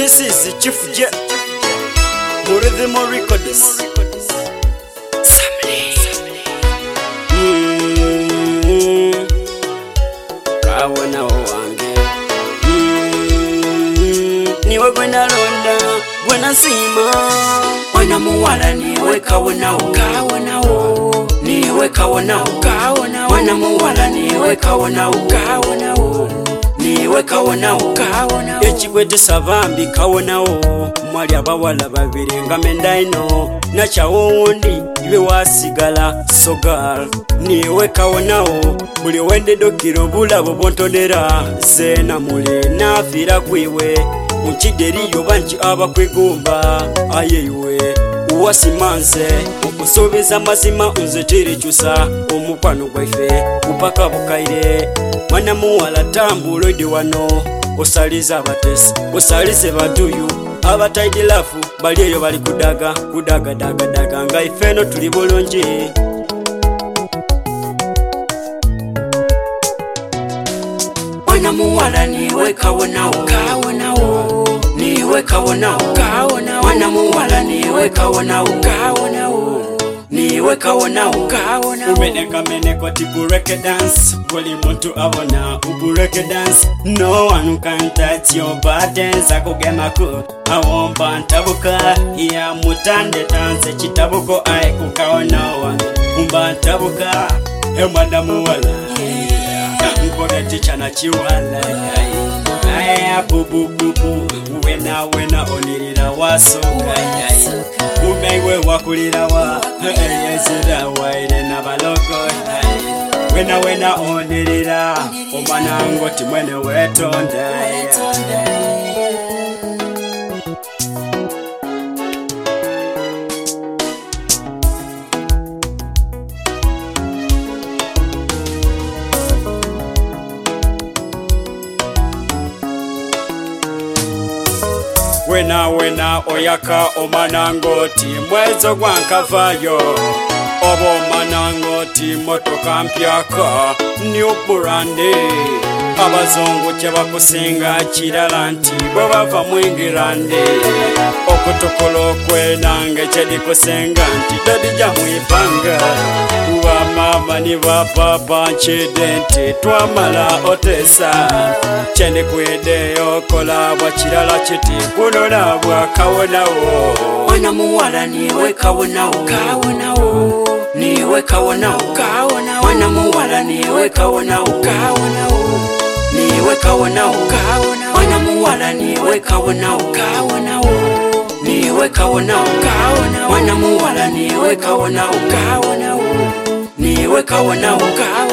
This is Chief J Rhythm Records. Kawana wange niwe gwena londa gwena sima wana muwala niwe kawana ukawana niwe kawana ukawana wana muwala niwe kawana ukawana niwe kawana ukawana echikwete savambi kawana mwali abawala babiri ngamenda ino nachawo wundi iwe wasigala sogal niwe kawana buli wende dokiro bulabo bontondera zena mule nafira kwiwe unchideri yobanchi abakwegumba ayewe uwasimanze ukusobeza mazima unzetiri chusa omukwano gwaife upaka bukaire mwana muwala tambulo idi wano osaliza abatesi osalize baduyu abataidi lafu bali eyo bali kudaga nga ifeno tuli bulungi wana muwala niwe kawana ukawana niwe kawana ukawana wana muwala niwe kawana ukawana niwe kawana ukawana umeneka meneko tibureke dance wali muntu abona ubureke dance no one can touch your buttons akugemaku awomba ntabuka ya mutande dance chitabuko ai kukawana umba ntabuka emwana muwala nkore tichana chiwala aya bubu wena onirira wasoka umeiwe wakulira wa ezira waire nabalogo wena onirira omwana ngoti mwene wetonda wena oyaka omanangoti mwezo gwankavayo obo manangoti motoka mpyaka new brand abazungu kyebakusinga kirala nti bo bava mwingirande okutokolo kwenange kyedikusenga nti todija mwipanga uwa mama ni bapapa nchidenti twamala otesa chende kwedeyo kola bwa kirala kiti kunola bwa kawonawo wana muwala niwe kawonawo niwe kawonawo wana muwala niwe kawonawo niwe kawonawo wana muwala niwe kawonawo niwe kawonawo wana muwala niwe kawonawo niwe kawonawo